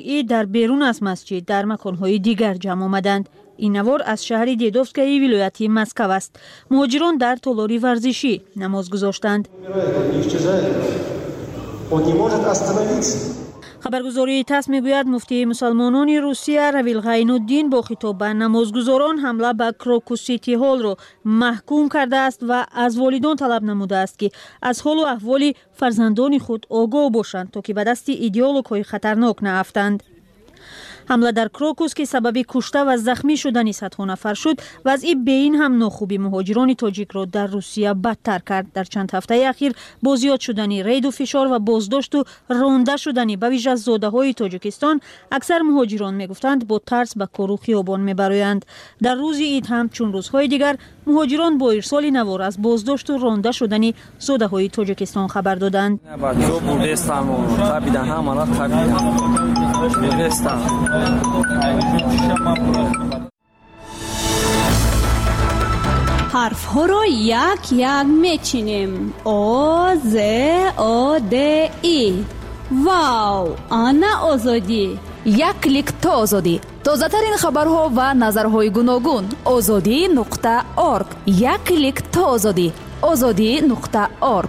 جمعی در بیرون از مسجد در مکان‌های دیگر جمع آمدند. این نوار از شهر دیدوفسکای ولایتی مسکو است. مهاجران در تالاری ورزشی نماز گذاشتند. خبرگزاری تاس میگوید مفتی مسلمانان روسیه رویل غین‌الدین با خطاب به نمازگزاران حمله به کروکوس سیتی هال را محکوم کرده است و از والدان طلب نموده است که از حال و احوال فرزندان خود آگاه باشند تا که به دست ایدئولوژهای خطرناک نیفتند. حمله در کروکوس که سبب کشته و زخمی شدن صدها نفر شد، وضع بین هم ناخوبی مهاجران تاجیک را در روسیه بدتر کرد. در چند هفته اخیر با زیاد شدن رید و فشار و بازداشت و رانده شدن به ویژه زاده‌های تاجیکستان، اکثر مهاجران میگفتند با ترس به کار و خیابان میبرآیند. در روز عید هم چون روزهای دیگر مهاجران با ارسال نوار از بازداشت و رانده شدن زاده‌های تاجیکستان خبر دادند. حرف ها را یک یک میچینیم. آ ز آ د ای. واو، آنا آزادی. یک کلیک تا آزادی. تازه ترین خبرها و نظرهای گوناگون. azadi.org. یک کلیک تا آزادی. azadi.org.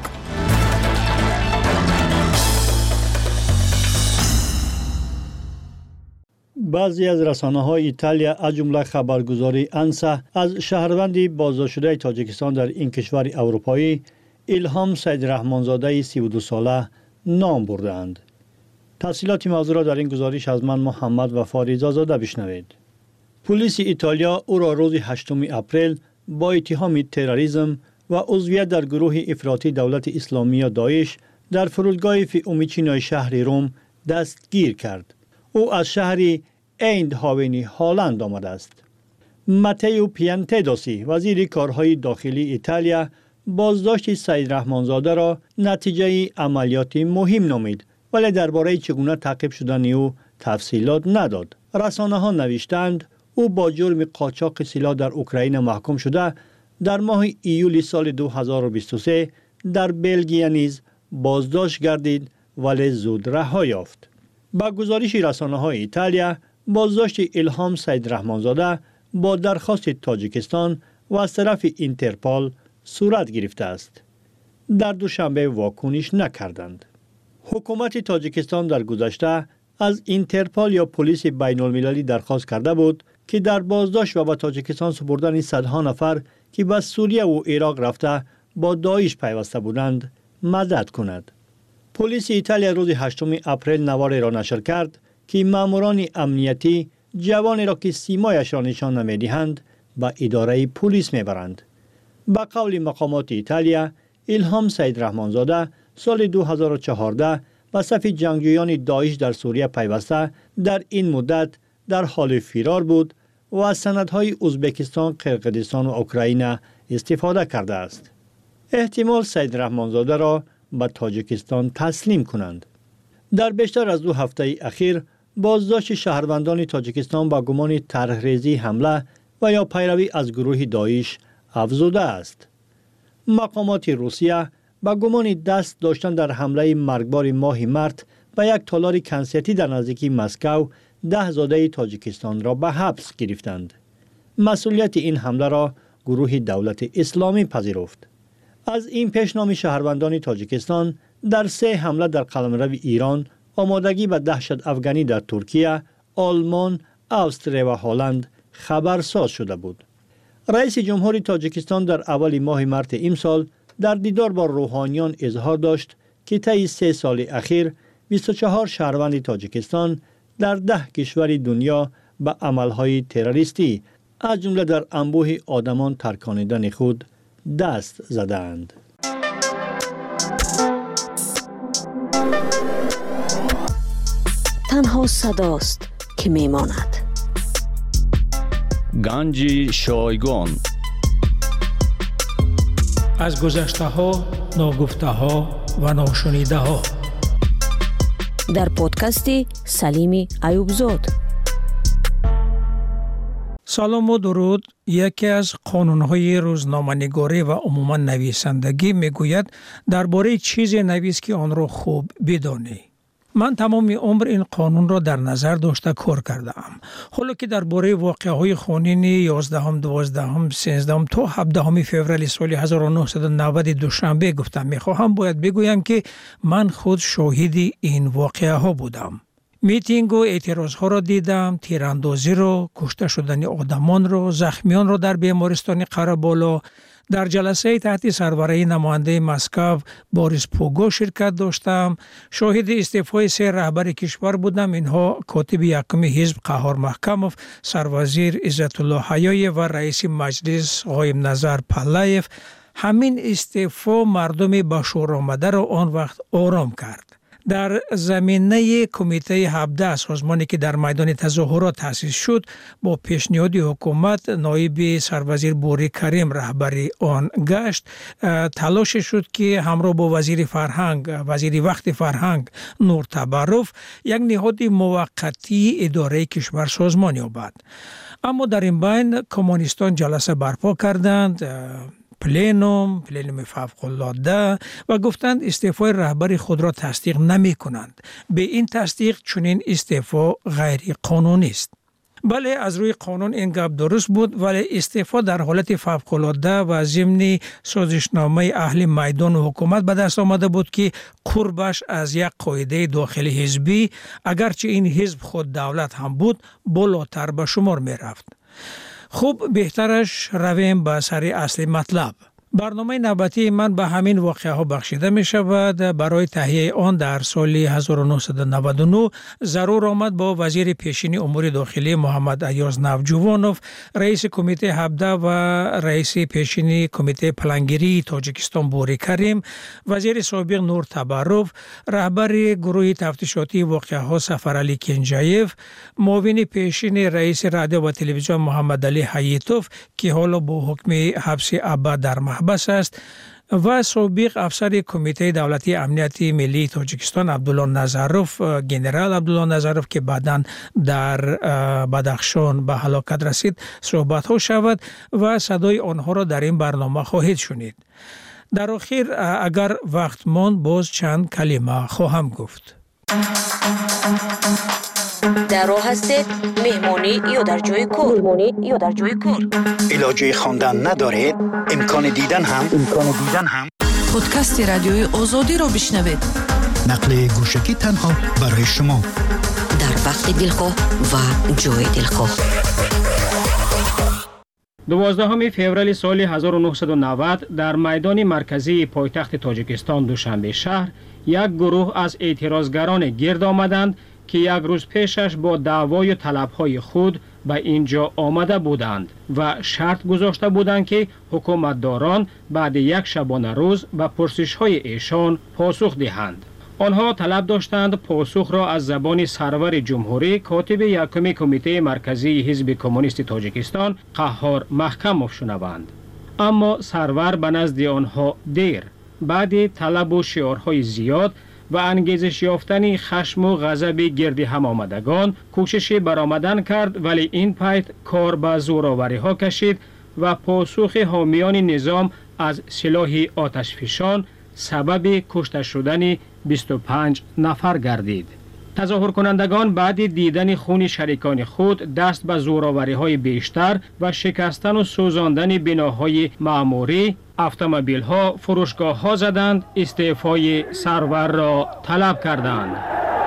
بعضی از رسانه‌های ایتالیا از جمله خبرگزاری انسا از شهروندی بازداشت‌شده تاجیکستان در این کشور اروپایی الهام سید رحمانزاده 32 ساله نام بردند. تفصیلات موضوع را در این گزارش از من محمد وفاری زاده بشنوید. پلیس ایتالیا او را روز 8 اپریل با اتهام تروریسم و عضویت در گروه افراطی دولت اسلامی داعش در فرودگاه فیومیچینو شهر روم دستگیر کرد. او از شهر ایندهاون هلند آمده است. ماتئو پیانتدوسی وزیر کارهای داخلی ایتالیا بازداشت سید رحمانزاده را نتیجه عملیاتی مهم نامید، ولی درباره چگونه تعقیب شدن او تفصیلات نداد. رسانه ها نوشتند او با جرم قاچاق سلاح در اوکراین محکوم شده در ماه ایول سال 2023 در بلژیک نیز بازداشت گردید ولی زود رها یافت. با گزارش رسانه‌های ایتالیا، بازداشت الهام سید رحمانزاده با درخواست تاجیکستان و از طرف اینترپول صورت گرفته است. در دوشنبه واکنش نکردند. حکومت تاجیکستان در گذشته از اینترپول یا پلیس بین المللی درخواست کرده بود که در بازداشت و به تاجیکستان سپردن صدها نفر که به سوریه و عراق رفته با داعش پیوسته بودند مدد کند. پلیس ایتالیا روز 8 اپریل نواری را نشر کرد که ماموران امنیتی جوانی را که سیمایش را نشان نمیدهند به اداره پلیس میبرند. با قول مقامات ایتالیا، الهام سید رحمانزاده سال 2014 به صف جنگجویان داعش در سوریه پیوسته در این مدت در حال فرار بود و از سندهای ازبکستان، قرقیزستان و اوکراین استفاده کرده است. احتمال سید رحمانزاده را به تاجیکستان تسلیم کنند. در بیشتر از 2 هفته اخیر بازداشت شهروندان تاجیکستان با گمان طرح‌ریزی حمله و یا پیروی از گروه داعش افزوده است. مقامات روسیه با گمان دست داشتن در حمله مرگبار ماه مارت به یک تالار کنسرتی در نزدیکی مسکو 10 زاده تاجیکستان را به حبس گرفتند. مسئولیت این حمله را گروه دولت اسلامی پذیرفت. از این پیشنام شهروندان تاجیکستان در 3 حمله در قلمرو ایران، آمادگی به دهشت افغانی در ترکیه، آلمان، استرالیا و هلند خبرساز شده بود. رئیس جمهور تاجیکستان در اول ماه مارت امسال در دیدار با روحانیان اظهار داشت که طی 3 سال اخیر 24 شهروند تاجیکستان در 10 کشور دنیا به عملهای تروریستی از جمله در انبوه آدمان ترکاندن خود دست زدند. تنها صداست که میماند. گنج شایگان از گذشته ها، ناگفته ها و ناشنیده ها در پادکست سلیم ایوبزاد. سلام و درود. یکی از قانون‌های روزنامه‌نگاری و عموما نویسندگی میگوید درباره چیزی نویس که آن را خوب بدانی. من تمام عمر این قانون را در نظر داشته کار کردم. حالا که درباره واقعه‌های خونین 11 12 13 تا 17 فوریه سال 1990 دوشنبه گفتم میخواهم باید بگویم که من خود شاهد این واقعه ها بودم. میتینگ و اعتراض ها را دیدم، تیراندازی را، کشته شدن آدمان را، زخمیان را در بیمارستان قره‌بالا. در جلسه تحت سربرایی نماینده مسکو بوریس پوگو شرکت داشتم. شاهد استعفای 3 رهبر کشور بودم. اینها کاتب یکم حزب قهار محکموف، سروازیر عزت الله حیایی و رئیس مجلس قایم نظر پلایف. همین استعفا مردم به شور آمده را آن وقت آرام کرد. در زمینه کمیته 17 سازمانی که در میدان تظاهرات تأسیس شد، با پیشنهاد حکومت نایب سروازیر بوری کریم رهبری آن گشت. تلاش شد که همراه با وزیر وقت فرهنگ نور تبروف یک نهاد موقتی اداره کشور سازمان یابد. اما در این بین کمونیستان جلسه برپا کردند، پلینوم فوق‌العاده، و گفتند استعفای رهبر خود را تصدیق نمی کنند. به این تصدیق چنین استعفا غیر قانونی است. بله، از روی قانون این گپ درست بود، ولی استعفا در حالت فوق‌العاده و ضمن سازشنامه اهل میدان و حکومت به دست آمده بود که قربش از یک قاعده داخلی حزبی، اگرچه این حزب خود دولت هم بود، بالاتر به شمار می رفت. خوب، بهترش رویم به سر اصل مطلب. برنامه نوبتی من به همین واقعه ها بخشیده می شود. برای تهیه آن در سال 1999 ضرور آمد با وزیر پیشین امور داخلی محمد ایاز نوجوانوف، رئیس کمیته 17 و رئیس پیشین کمیته پلانگیری تاجیکستان بوری کریم، وزیر سابق نور تبروف، رهبر گروه تفتیشاتی واقعه ها سفرعلی کنجایف، معاون پیشین رئیس رادیو و تلویزیون محمد علی حییتوف که حالا با حکم حبس ابد در بس است، و سابق افسر کمیته دولتی امنیت ملی تاجیکستان عبدالله نظروف، گنرال عبدالله نظروف که بعداً در بدخشان به هلاکت رسید، صحبت ها شود و صدای آنها را در این برنامه خواهید شنید. در آخر اگر وقت ماند باز چند کلمه خواهم گفت. در راه هستید؟ مهمانی یا در جای کار؟ علاجه خواندن ندارید؟ امکان دیدن هم پادکست رادیوی آزادی را بشنوید. نقل گوشکی تنها برای شما، در وقت دلخواه و جای دلخواه. 12 فوریه سال 1990 در میدان مرکزی پایتخت تاجیکستان دوشنبه شهر یک گروه از اعتراضگران گرد آمدند که یک روز پیشش با دعوای و طلبهای خود به اینجا آمده بودند و شرط گذاشته بودند که حکومتداران بعد یک شبانه روز به پرسش‌های ایشان پاسخ دهند. آنها طلب داشتند پاسخ را از زبان سرور جمهوری کاتب یکم کمیته مرکزی حزب کمونیست تاجیکستان قهار محکموف شنوند. اما سرور به نزد آنها دیر، بعد طلب و شعارهای زیاد و انگیزش یافتن خشم و غضب گرد هم آمدگان کوشش برآمدن کرد، ولی این پایت کار به زورآوری ها کشید و پاسخ حامیان نظام از سلاح آتشفشان سبب کشته شدن 25 نفر گردید. تظاهر کنندگان بعد دیدن خون شریکان خود دست به زورآوری های بیشتر و شکستن و سوزاندن بناهای معموری، اتومبیل ها، فروشگاه ها زدند، استعفای سرور را طلب کردند.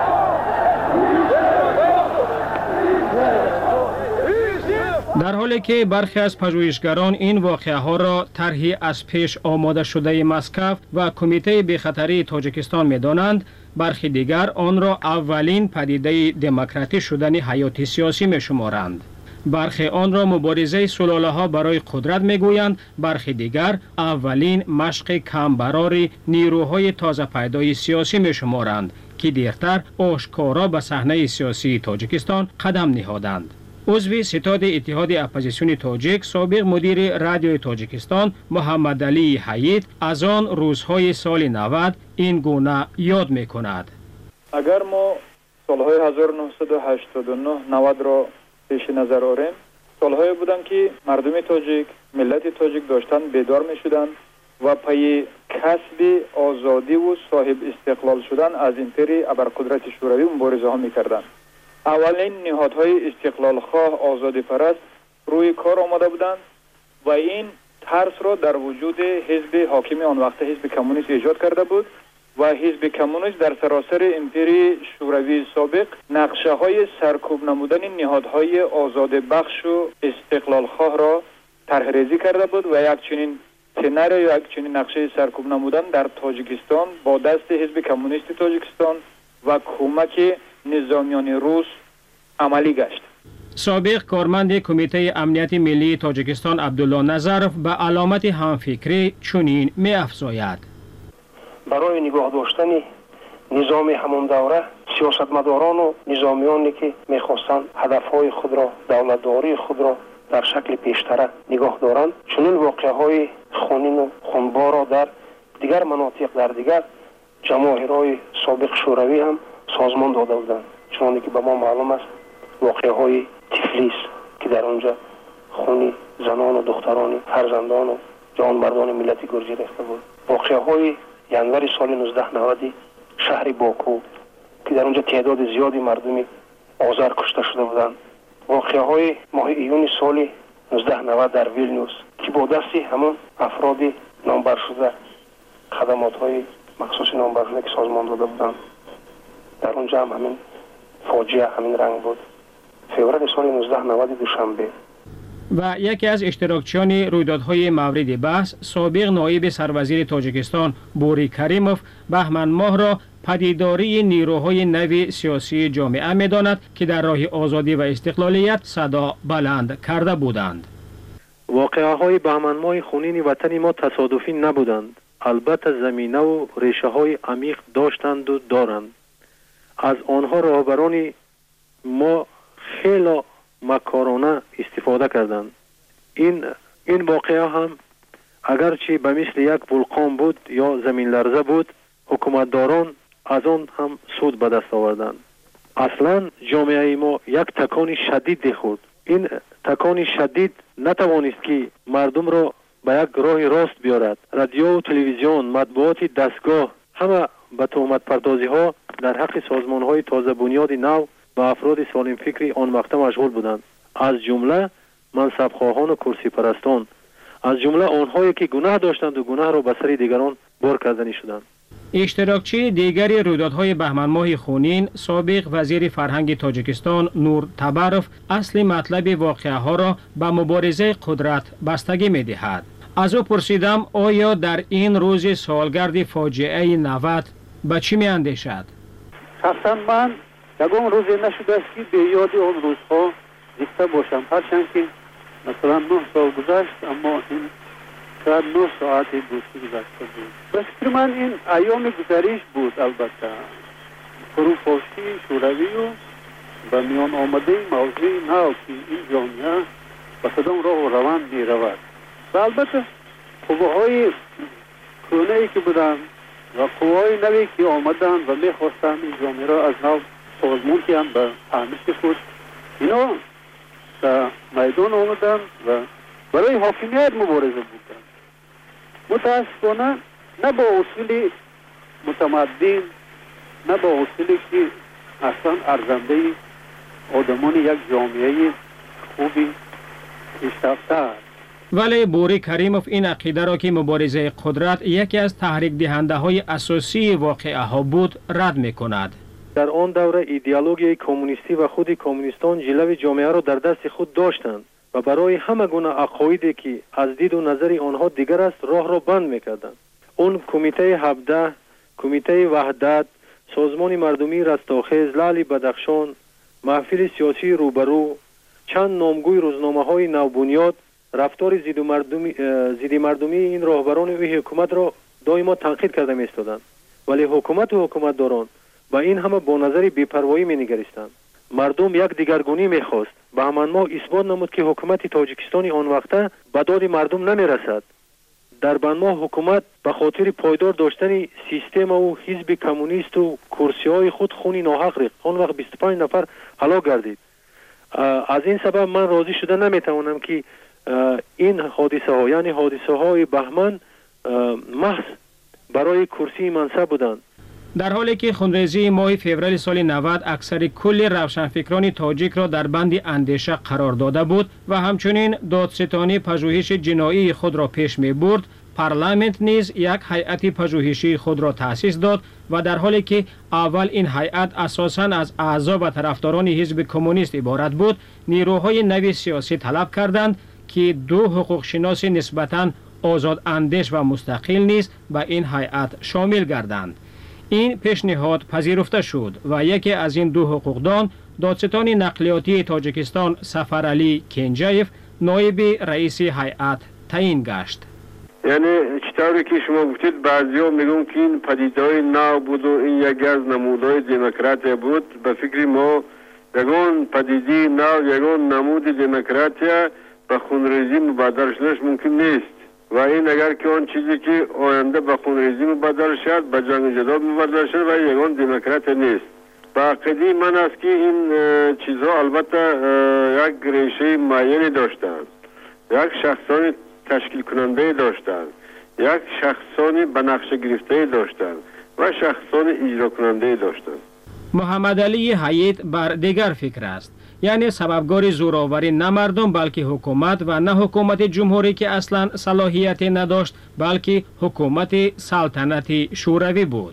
در حالی که برخی از پژوهشگران این واقعه ها را طرحی از پیش آماده شده مسکو و کمیته بی‌خطری تاجیکستان می‌دانند، برخی دیگر آن را اولین پدیده دموکراتی شدن حیات سیاسی می‌شمارند. برخی آن را مبارزه سلاله ها برای قدرت میگویند، برخی دیگر اولین مشق کمبرار نیروهای تازه پیدای سیاسی میشمارند که دیرتر آشکارا به صحنه سیاسی تاجیکستان قدم نهادند. عضو ستاد اتحاد اپوزیسیون تاجیک، سابق مدیر رادیوی تاجیکستان محمد علی حیید از آن روزهای سال 90 این گونه یاد میکند. اگر ما سالهای 1989-90 را پیش نظر آوریم، سالهایی بودند که مردم تاجیک، ملت تاجیک داشتن بیدار می شدند و پی کسب آزادی و صاحب استقلال شدن از امپری ابرقدرت شوروی مبارزه ها می‌کردند. اولین نهادهای استقلال خواه آزادی پرست روی کار آمده بودند و این ترس را در وجود حزب حاکم آن وقت حزب کمونیست ایجاد کرده بود و حزب کمونیست در سراسر امپری شوروی سابق نقشه های سرکوب نمودن نهادهای آزاد بخش و استقلال خواه را طرح ریزی کرده بود و یک چنین سناریو یا یک چنین نقشه سرکوب نمودن در تاجیکستان با دست حزب کمونیست تاجیکستان و کمک نظامیان روس عملی گشت. سابق کارمند کمیته امنیت ملی تاجیکستان عبدالله نظرف به علامت همفکری چنین می افزاید: برای نگاه داشتن نظام همون دوره سیاستمداران و نظامیانی که میخواستند هدفهای خود را، دولتداری خود را در شکل پیشتره نگاه دارند، چنین واقعهای خونین و خونبار را در دیگر مناطق در دیگر جماهیرهای سابق شوروی هم سازمان داده بودند. چنانکه که به ما معلوم است واقعهای تفلیس که در آنجا خون زنان و دختران فرزندان و جوانمردان ملت گرجی ریخته بود. واقعهای ینور سال 1990 شهر باکو که در آنجا تعداد زیادی مردم آذر کشته شده بودند. واقعهای ماه ایون سال 1990 در ویلنیوس که با دست همون افراد نامبر شده خدمات‌های مخصوص نامبر شده که سازمان داده بودند، در اونجا هم همین فاجعه همین رنگ بود. فوریه سال 1990 دوشنبه. و یکی از اشتراکچیان رویدادهای مورد بحث سابق نایب سروزیر تاجیکستان بوری کریموف بهمن ماه را پدیداری نیروهای نو سیاسی جامعه می‌داند که در راه آزادی و استقلالیت صدا بلند کرده بودند. واقعه‌های بهمن ماه خونین وطن ما تصادفی نبودند. البته زمینه و ریشه‌های عمیق داشتند و دارند. از آنها راهبران ما خیلی مکارانه استفاده کردند. این واقعه هم اگرچه به مثل یک ولکان بود یا زمین لرزه بود، حکومتداران از آن هم سود به دست آوردند. اصلا جامعه ما یک تکان شدید خورد. این تکان شدید نتوانست که مردم را به یک راه راست بیارد. رادیو و تلویزیون، مطبوعات دستگاه همه به تهمت پردازی ها در حق سازمان های تازه بنیاد نو و افراد سالم فکری آن وقت مشغول بودند، از جمله منصب خواهان و کرسی پرستان، از جمله آنهایی که گناه داشتند و گناه را به سر دیگران بار کردنی شدند. اشتراکچی دیگری رویدادهای بهمن ماه خونین سابق وزیر فرهنگ تاجیکستان نور تبروف اصل مطلب واقعه ها را به مبارزه قدرت بستگی می دهد. از او پرسیدم آیا در این روز سالگرد فاجعه 90 به چی می اندیشد؟ شخصا من یکم روزی نشده است که به یاد اون روزها زنده باشم، هرچند که مثلا 9 سال گذشت اما این شاید 9 ساعت دوستی گذشته بود. به فکر من این ایام گذریش بود. البته فروپاشی شوروی و به میان آمده موضوع نو که این جامعه به کدام راه و روند می رود و البته قوه‌های کهنه‌ای که بودند و قوه‌های نوی که آمدند و می خواستند این جامعه را از نو سازمان کنند به فهمش خود، اینا در میدان آمدند و برای حاکمیت مبارزه بودند. متاسفانه نه با اصول متمدن، نه با اصولی که اصلا ارزنده آدمان یک جامعه خوبی پیشرفته است. ولی بوری کریموف این عقیده را که مبارزه قدرت یکی از تحریک دهنده های اساسی واقعه ها بود رد می کند. در آن دوره ایدئولوژی کمونیستی و خود کمونیستان جلوه جامعه را در دست خود داشتند و برای همه گونه عقایدی که از دید و نظر آنها دیگر است راه را بند می‌کردند. اون کمیته 17، کمیته وحدت، سازمان مردمی رستاخیز، لعل بدخشان، محفل سیاسی روبرو، چند نامگوی روزنامه‌های نوبنیاد رفتار ضد مردمی این راهبران و حکومت را دائما تنقید کرده می‌ایستادند. ولی حکومت و حکومتداران با این همه با نظر بی‌پروایی می‌نگریستند. مردم یک دیگرگونی می‌خواست. بهمن ماه اثبات نمود که حکومت تاجیکستان آن وقته به داد مردم نمی‌رسد. در بهمن ماه حکومت به خاطر پایدار داشتن سیستم و حزب کمونیست و کرسی‌های خود خون ناحق ریخت. آن وقت 25 نفر هلاک گردید. از این سبب من راضی شده نمی‌توانم که این حادثه ها یعنی حادثه های بهمن محض برای کرسی منصب بودند. در حالی که خونریزی ماه فوریه سال 90 اکثر کل روشنفکران تاجیک را در بند اندیشه قرار داده بود و همچنین دادستانی پژوهش جنایی خود را پیش می برد، پارلمانت نیز یک هیئت پژوهشی خود را تأسیس داد و در حالی که اول این هیئت اساساً از اعضا و طرفداران حزب کمونیست عبارت بود، نیروهای نوی سیاسی طلب کردند که دو حقوق شناس نسبتاً آزاد اندیش و مستقل نیز به این هیئت شامل گردند. این پیشنهاد پذیرفته شد و یکی از این دو حقوقدان، دادستان نقلیاتی تاجیکستان سفرعلی کنجایف، نایب رئیس هیئت تعیین گشت. یعنی چطوری که شما گفتید بعضیا میگن که این پدیده‌های نو بود و این یکی از نمودهای دموکراسی بود. به فکر ما یگان پدیده نو، یگان نمود دموکراسی به خونریزی مبادله شدنش ممکن نیست و این اگر که آن چیزی که آینده به خونریزی مبادله شد به جنگ جدال مبادله شد و یگان دموکراسی نیست. با عقیده من است که این چیزها البته یک ریشه معینی داشتند، یک شخصان تشکیل کننده داشتند، یک شخصانی به نقشه گرفته داشتند و شخصان اجرا کننده داشتند. محمد علی حیات بر دیگر فکر است، یعنی سببگار زوراوری نه مردم بلکه حکومت و نه حکومت جمهوری که اصلا صلاحیت نداشت بلکه حکومت سلطنتی شوروی بود.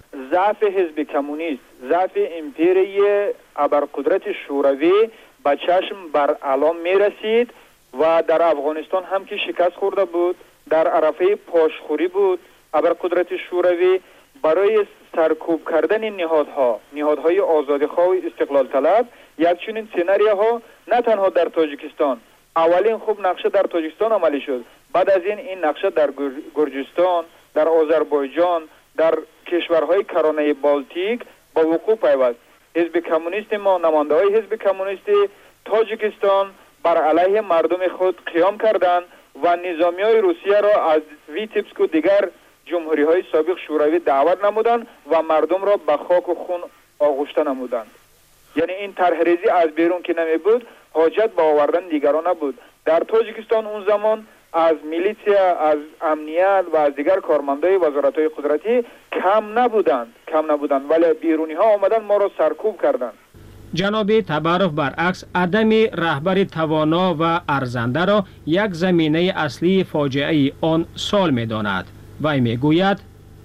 ضعف حزب کمونیست، ضعف امپیری ابرقدرت شوروی به چشم بر علام می رسید و در افغانستان هم که شکست خورده بود، در عرفه پاشخوری بود. ابرقدرت شوروی برای سرکوب کردن نهادهای آزادیخواه و استقلال طلب یک چنین سناریوها نه تنها در تاجیکستان، اولین خوب نقشه در تاجیکستان عملی شد، بعد از این نقشه در گرجستان، در آذربایجان، در کشورهای کرانه بالتیک با وقوع پیوست. حزب کمونیست ما، نماینده‌های حزب کمونیست تاجیکستان بر علیه مردم خود قیام کردند و نظامیای روسیه را از ویتبسک و دیگر جمهوری های سابق شوروی دعوت نمودند و مردم را به خاک و خون آغشته نمودند. یعنی این طرحریزی از بیرون که نمی بود، حاجت به آوردن دیگران نبود. در تاجیکستان اون زمان از میلیسیا، از امنیت و از دیگر کارمندای وزارت‌های قدرتی کم نبودند ولی بیرونی ها آمدن ما را سرکوب کردند. جناب تبارف برعکس عدم رهبر توانا و ارزنده را یک زمینه اصلی فاجعه آن سال می داند. وی می گوید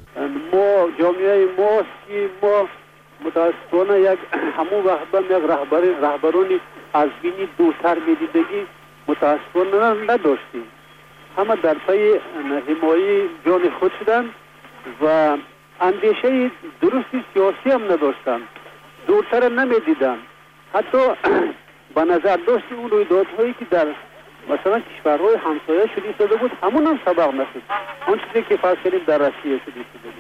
ما جامعه ماست که ما متاسفانه همون رهبرانی از بینی دورتر می دیدگی متاسفانه نداشتیم. همه در پی حمایه جان خود شدند و اندیشه درستی سیاسی هم نداشتند، دورتر نمی دیدن. حتی به نظر داشت اون رویدادهایی که در مثلا کشورهای همسایه شده بود همون هم سبق نشد. آن چیزی که فرض کردیم در روسیه شده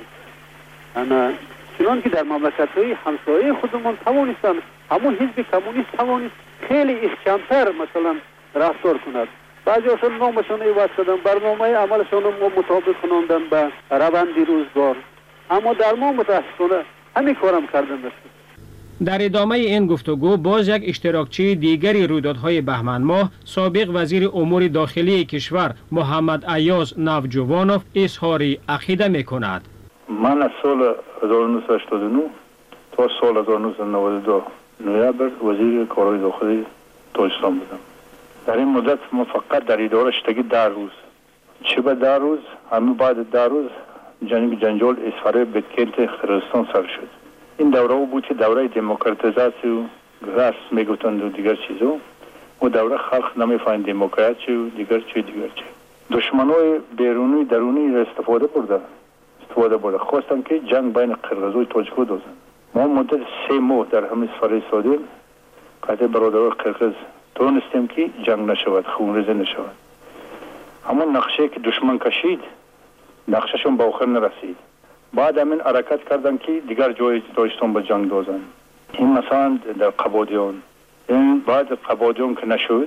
بود، چنان که در مملکت‌های همسایه خودمان توانستند همون حزب کمونیست توانست خیلی احکام‌تر مثلا رفتار کند. بعضی‌هاشون نامشون عوض کردن، برنامه عملشون رو مطابق کناندن به روند روزگار، اما در ما متاسفانه همین کارم کردن نشد. در ادامه این گفتگو باز یک اشتراکچی دیگری رویدادهای بهمن ماه، سابق وزیر امور داخلی کشور محمد ایاز نوجوانوف اظهار عقیده می‌کند. من از سال 1989 تا سال 1992 نوامبر وزیر کارهای داخلی تاجیکستان بودم. در این مدت ما فقط در اداره شدگی 10 روز، چه به 10 روز، همه بعد 10 روز جنجال اسفاره بدکلت قرقیزستان سر شد. این دوره بود که دوره دموکراتیزاسی و راست میگفتند و دیگر چیزو، و دوره خلق نمیفهمید دموکراسی و دیگر چی. دشمنای بیرونی درونی را استفاده برده خواستن که جنگ بین قرقیز و تاجیک دوزن. ما مدت 3 ماه در همین سفر ایستادیم، قطع برادران قرقیز تونستیم که جنگ نشود، خونریزی نشود. همون نقشه که دشمن کشید نقشهشون به آخر نرسید. بعد همین حرکت کردن که دیگر جای تاجیکستان به جنگ دوزن. این مثلا در قبادیان، این بعد قبادیان که نشد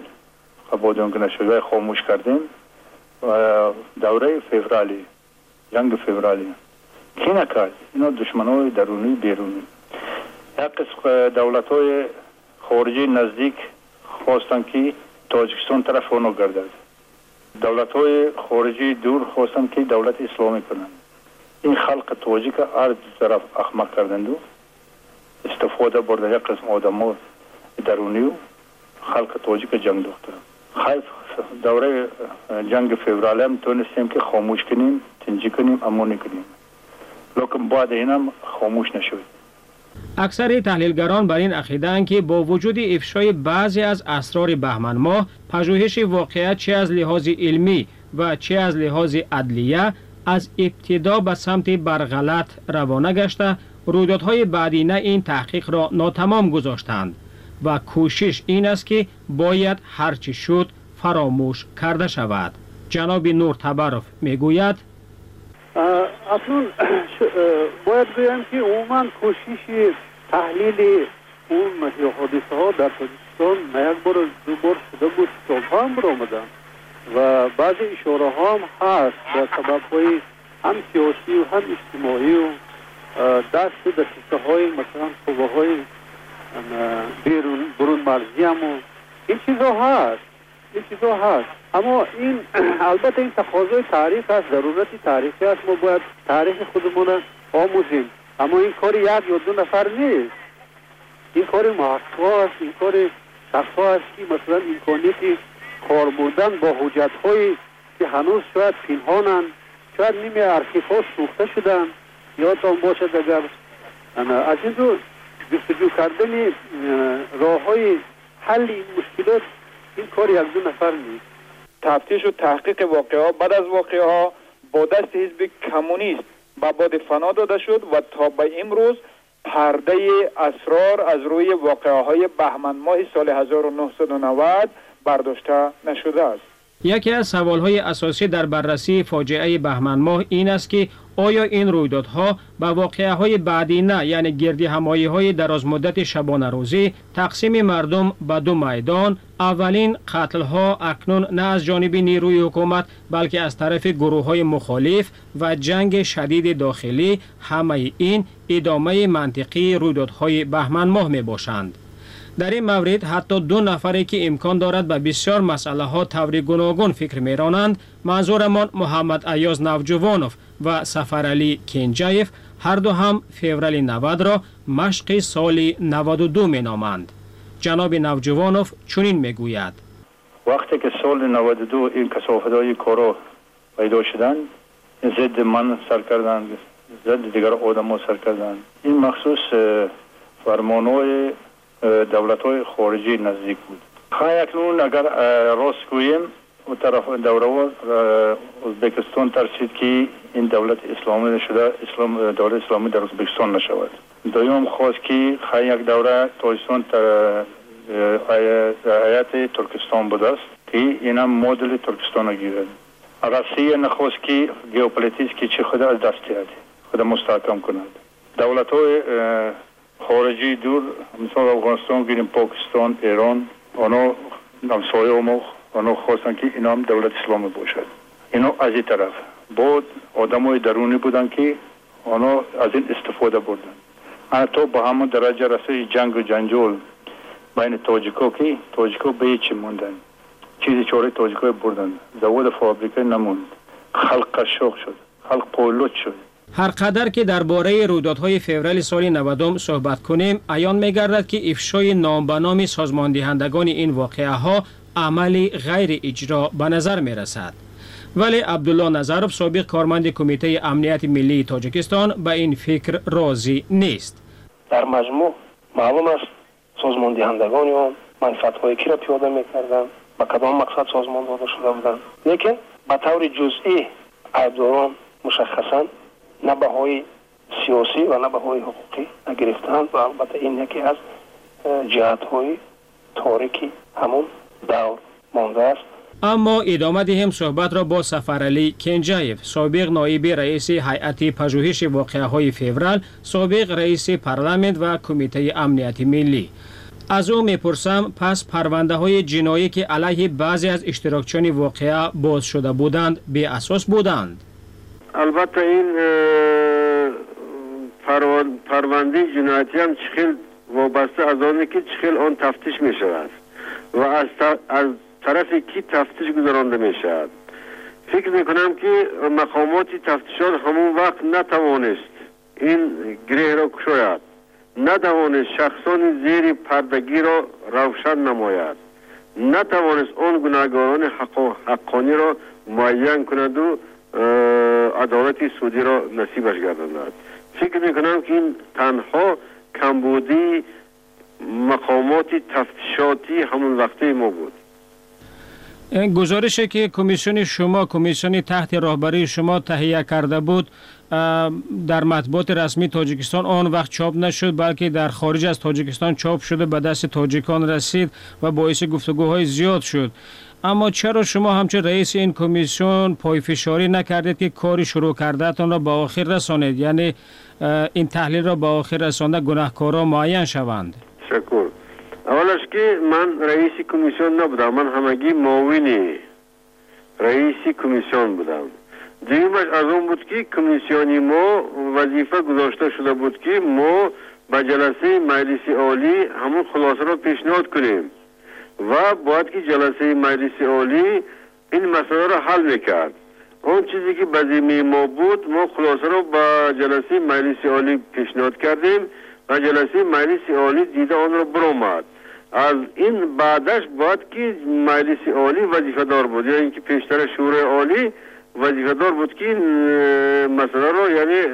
و خاموش کردیم و دوره فوریه، جنگ فوریه کی نکرد؟ اینا دشمنای درونی بیرونی. یک قسم دولت‌های خارجی نزدیک خواستن که تاجیکستان طرف اونو گردد. دولت‌های خارجی دور خواستن که دولت اسلامی کنند. این خلق تاجیک هر طرف احمق کردند و استفاده برده یک قسم آدم‌ها درونی و خلق تاجیک جنگ دوخته. خیف دوره جنگ فوریه هم تونستیم که خاموش کنیم، تنجی کنیم، اما نکنیم. لیکن بعد اینم خاموش نشد. اکثر تحلیلگران بر این عقیده‌اند که با وجود افشای بعضی از اسرار بهمن ماه، پژوهش واقعیت چه از لحاظ علمی و چه از لحاظ عدلیه از ابتدا به سمت برغلط روانه گشته، رویدادهای بعدینه این تحقیق را ناتمام گذاشتند و کوشش این است که باید هرچی شد فراموش کرده شود. جناب نور تبرف میگوید اصلا باید بگم که عموما کوشش تحلیل اون حادثه ها در تاجیکستان یک بار دو بار شده بود، کتاب هم برآمدن و بعضی اشاره ها هم هست به سبب های هم سیاسی و هم اجتماعی و دست دسته های مثلا قوه های برون مرزی هم و این چیزا هست. اما این البته این تقاضای تاریخ است، ضرورت تاریخی است، ما باید تاریخ خودمون آموزیم. اما این کار یک یا دو نفر نیست، این کار محقق است، این کار شخص است که مثلا امکانیت کار بردن با حجت هایی که هنوز شاید پنهانند، شاید نیمه ارشیف ها سوخته شدن، یادتان باشد اگر از این رو جستجو کردن راه های حل این مشکلات این کار یک دو نفر نیست. تفتیش و تحقیق واقعه بعد از واقعه ها با دست حزب کمونیست به باد فنا داده شد و تا به امروز پرده اسرار از روی واقعه های بهمن ماه سال 1990 برداشته نشده است. یکی از سوالهای اساسی در بررسی فاجعه بهمن ماه این است که آیا این رویدادها به واقعه‌های بعدینه یعنی گردی همایی‌های درازمدت شبانه روزی تقسیم مردم به دو میدان، اولین قتل‌ها اکنون نه از جانب نیروی حکومت بلکه از طرف گروه‌های مخالف و جنگ شدید داخلی، همه این ادامه منطقی رویدادهای بهمن ماه میباشند. در این مورد حتی دو نفری که امکان دارد به بسیار مسئله ها طور گوناگون فکر میرانند، منظورمان محمد ایاز نوجوانوف و سفرعلی کنجایف، هر دو هم فوریه 90 را مشق سال 92 مینامند. جناب نوجوانوف چنین میگوید: وقتی که سال 92 این کثافت‌های کارا پیدا شدند، ضد من سر کردند، ضد دیگر آدم‌ها سر کردند. این مخصوص فرمان‌های دولت‌های خارجی نزدیک بود. اکنون اگر راست گوییم و طرف دوره ازبکستان ترسید که این دولت اسلامی شده، دولت اسلامی در ازبکستان نشود. دویم خواست که یک دوره تاجیکستان هیئت ترکستان بود است که این هم مدل ترکستان گیرد. روسیه نخواست که ژئوپلیتیک چی خود از دست دهد، خود مستحکم کند. دولت‌های خارجی دور مثلا افغانستان گیریم، پاکستان، ایران، آنها همسایه ما آنها خواستن که اینا هم دولت اسلامی باشد. اینا از این طرف بود آدمای درونی بودن که آنها از این استفاده بردن. حتی با همون درجه رسید جنگ و جنجال بین تاجیکا که تاجیکا به هیچ موندن، چیزی چاره تاجیکا بردن، زواد فابریکه نموند، خلق قشاق شد، خلق پولوت شد. هر قدر که درباره رویدادهای فوریه سال 90 صحبت کنیم، عیان می‌گردد که افشای نام به نام سازماندهندگان این واقعه ها عملی غیر اجرا به نظر می‌رسد. ولی عبدالله نظرов سابق کارمند کمیته امنیت ملی تاجیکستان به این فکر راضی نیست. در مجموع معلوم است سازماندهندگان آن منفعت‌های کی را پیاده می‌کردند، با کدام مقصد سازمان داده شده بودند. لیکن به طور جزئی عیبداران مشخصاً نه بهای سیاسی و نه بهای حقوقی نگرفتند و البته این یکی از جهت‌های تاریکی همون دور مانده است. اما ادامه دهیم صحبت را با سفرعلی کنجایف، سابق نایب رئیس هیئت پژوهش واقعه‌های فوریه، سابق رئیس پارلمان و کمیته امنیت ملی. از او میپرسم پس پرونده‌های جنایی که علیه بعضی از اشتراکچیان واقعه باز شده بودند بی اساس بودند؟ البته این پرونده جنایتی هم چخیل وابسته از آنه که چخیل آن تفتیش می شود و از طرف کی تفتیش گذرانده می شود. فکر میکنم که مقامات تفتیشات همون وقت نتوانست این گره را کشاید، نتوانست شخصان زیر پردگی را روشن نماید، نتوانست آن گناهکاران حقانی را معین کند و عدالت سودی را نصیبش گرداند. فکر میکنم که این تنها کمبودی مقامات تفتیشاتی همون وقته ما بود. گزارشی که کمیسیون شما، کمیسیون تحت رهبری شما تهیه کرده بود در مطبوعات رسمی تاجیکستان آن وقت چاپ نشد، بلکه در خارج از تاجیکستان چاپ شده به دست تاجیکان رسید و باعث گفتگوهای زیاد شد. اما چرا شما همچون رئیس این کمیسیون پایفشاری نکردید که کاری شروع کردهتان را به آخر رسانید، یعنی این تحلیل را به آخر رسانده گناهکارا معین شوند؟ شکر. اولش که من رئیس کمیسیون نبودم، من همگی معاون رئیس کمیسیون بودم. دیگرش از اون بود که کمیسیونی ما وظیفه گذاشته شده بود که ما به جلسه مجلس عالی همون خلاصه را پیشنهاد کنیم و باید که جلسه مجلس عالی این مسئله را حل میکرد. اون چیزی که به ذمه ما بود، ما خلاصه را به جلسه مجلس عالی پیشنهاد کردیم و جلسه مجلس عالی دیده آن را برآمد. از این بعدش باید که مجلس عالی وظیفه دار بود، یعنی اینکه پیشتر شورای عالی وظیفه دار بود که مسئله را یعنی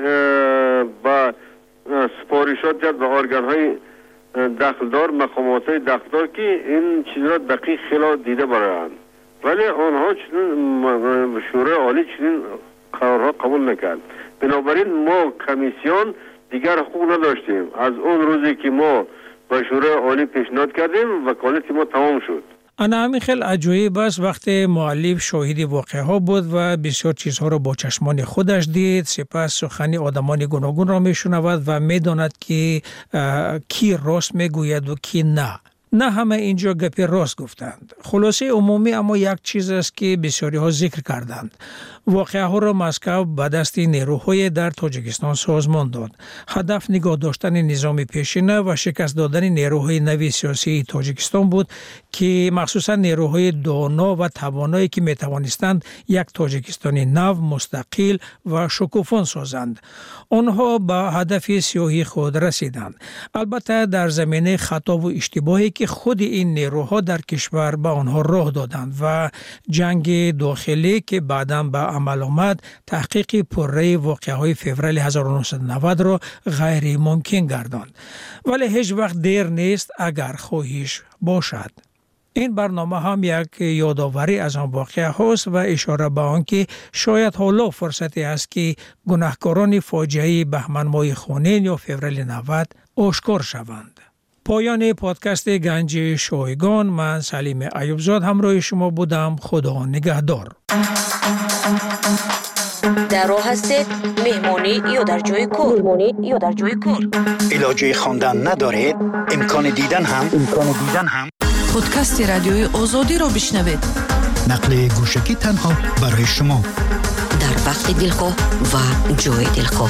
با سپارشات کرد به ارگان های دخلدار، مقامات های دخلدار که این چیز را دقیق خیلی دیده برایند، ولی آنها چنین شورای عالی چنین قرارها قبول نکرد. بنابراین ما کمیسیون دیگر حقوق نداشتیم. از اون روزی که ما به شورای عالی پیشنهاد کردیم وکالت ما تمام شد. انا همین خیلی عجایب است وقتی مؤلف شاهد واقعه ها بود و بسیار چیزها را با چشمان خودش دید، سپس سخنی آدمان گوناگون را میشنود و میداند که کی راست میگوید و کی نه. نه همه اینجا گپی راست گفتند. خلاصه عمومی اما یک چیز است که بسیاری ها ذکر کردند. واقعه ها را مسکو به دست نیروهای در تاجیکستان سازمان داد. هدف نگاه داشتن نظام پیشینه و شکست دادن نیروهای نوی سیاسی تاجیکستان بود که مخصوصا نیروهای دانا و توانایی که می توانستند یک تاجیکستان نو، مستقل و شکوفان سازند. آنها به هدف سیاسی خود رسیدند. البته در زمینه خطا و اشتباهی که خود این نیروها در کشور به آنها راه دادند و جنگ داخلی که بعداً به عمل آمد تحقیق پرره واقعه‌های فوریه 1990 را غیر ممکن گرداند. ولی هیچ وقت دیر نیست اگر خواهش باشد. این برنامه هم یک یادآوری از آن واقعه هاست و اشاره به آن که شاید حالا فرصتی است که گناهکاران فاجعه بهمن ماه خونین یا فوریه 90 آشکار شوند. پایان پادکست گنج شایگان، من سلیم ایوبزاد همراه شما بودم. خدا نگهدار. در راه هستید، مهمانی یا در جای کار. علاجه خواندن ندارید؟ امکان دیدن هم پادکست رادیوی آزادی را بشنوید. نقل گوشکی تنها برای شما در وقت دلخواه و جای دلخواه.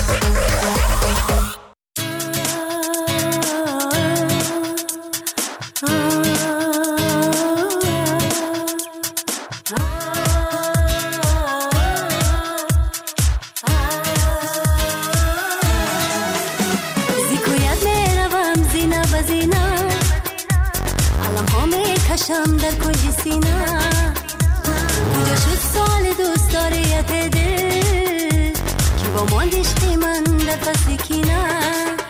کشم در کنج سینه اونجا شد سال دوست داریت دل که با ماندشتی من در فصل کینه